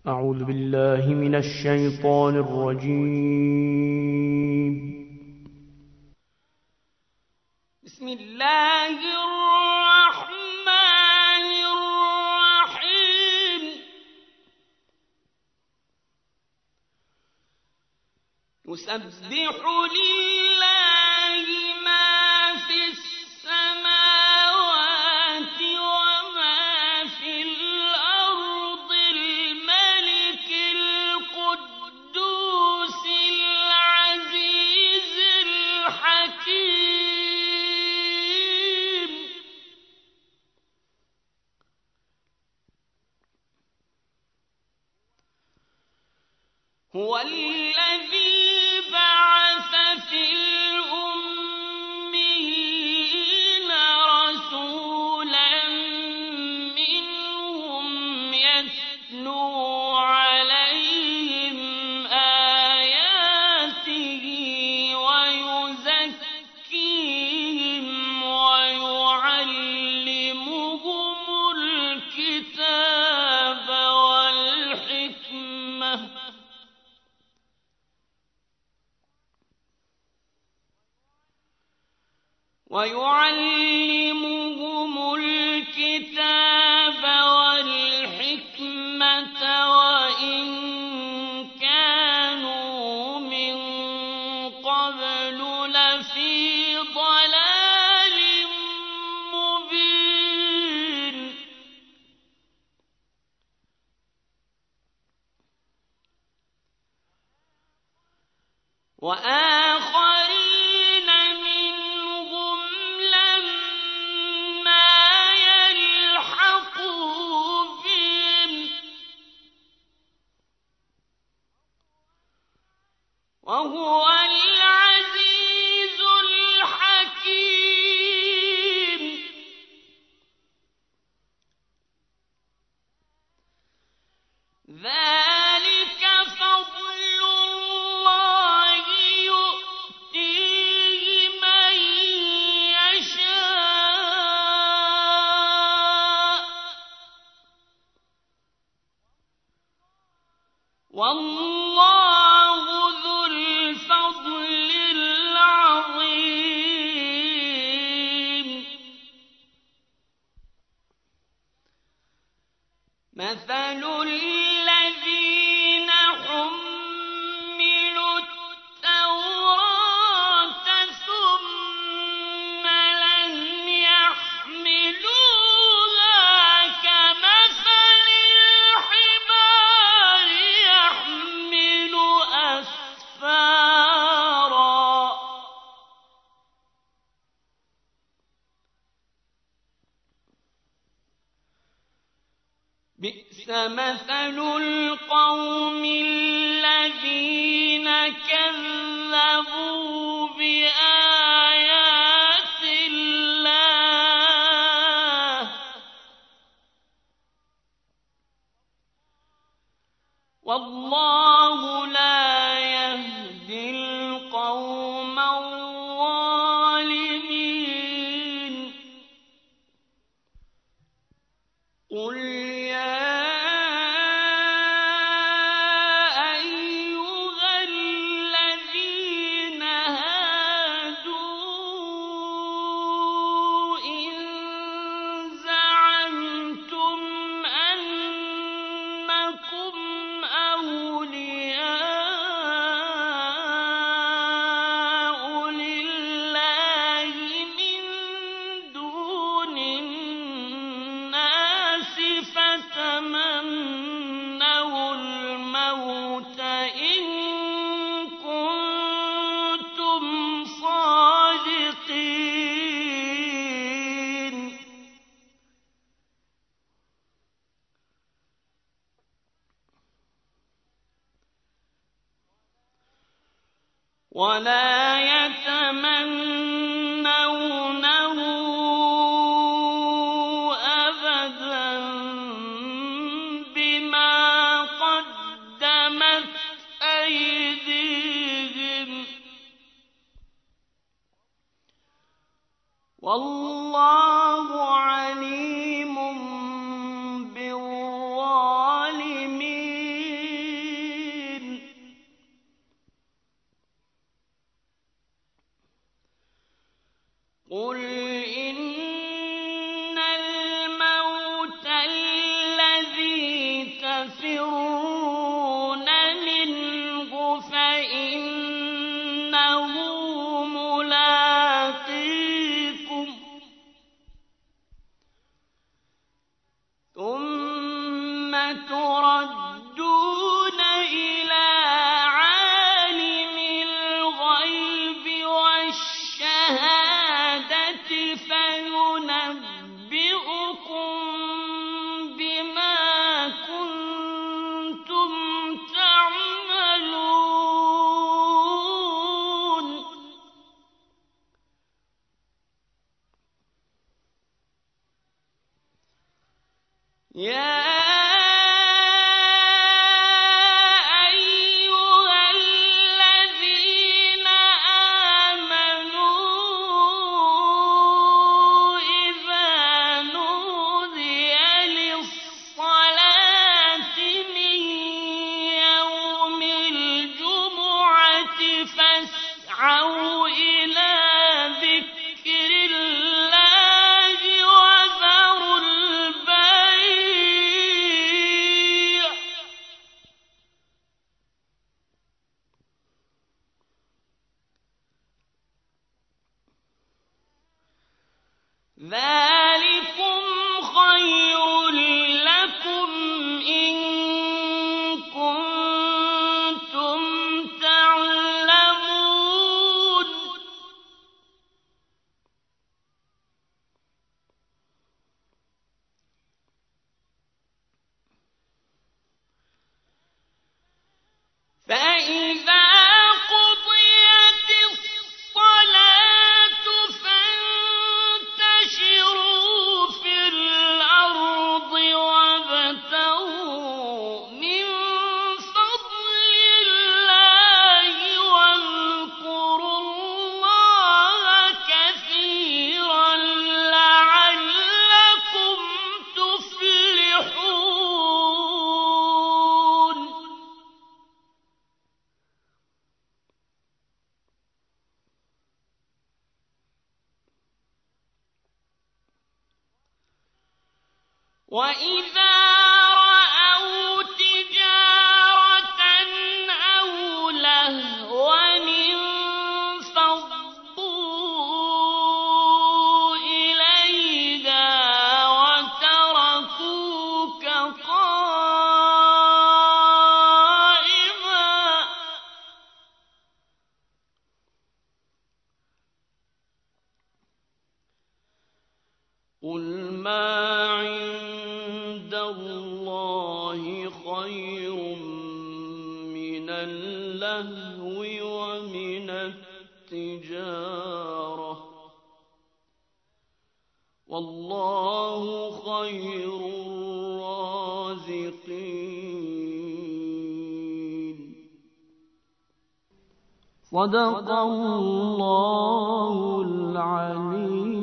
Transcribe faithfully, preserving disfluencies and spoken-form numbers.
أعوذ بالله من الشيطان الرجيم. بسم الله الرحمن الرحيم. يسبح لله ما في السماوات وما في الأرض الملك القدوس العزيز الحكيم. هو الذي بعث في الأميين رسولا منهم يتلو عليهم آياته ويزكيهم ويعلمهم الكتاب والحكمة ويعلمهم الكتاب والحكمة وإن كانوا من قبل لفي ضلال مبين. وآخرين منهم لما يلحقوا بهم وهو العزيز الحكيم. ذلك فضل الله يؤتيه من يشاء والله ذو الفضل العظيم. مثل الذين حملوا التوراة ثم لم يحملوها كمثل الحمار يحمل أسفارا بئس مثل القوم الذين كذبوا بآيات الله والله لا يهدي القوم الظالمين. قل يا أيها الذين هادوا إن زعمتم أنكم أولياء لله من دون الناس فتمنوا الموت إن كنتم صادقين. ولا يتمنونه أبدا بما قدمت أيديهم والله عليم بالظالمين. تردون إلى عالم الغيب والشهادة فينبئكم بما كنتم تعملون يا فاسعوا إلى ذكر الله وذروا البيع ذلكم خير لكم إن كنتم تعلمون فإذا قضيت الصلاة فانتشروا في الأرض وابتغوا من فضل الله واذكروا الله كثيرا لعلكم تفلحون وإذا رأوا تجارة أو لهوا انفضوا إليها وتركوك قائما قل ما عند الله خير من اللهو ومن التجارة والله خير الرازقين صدق الله العليم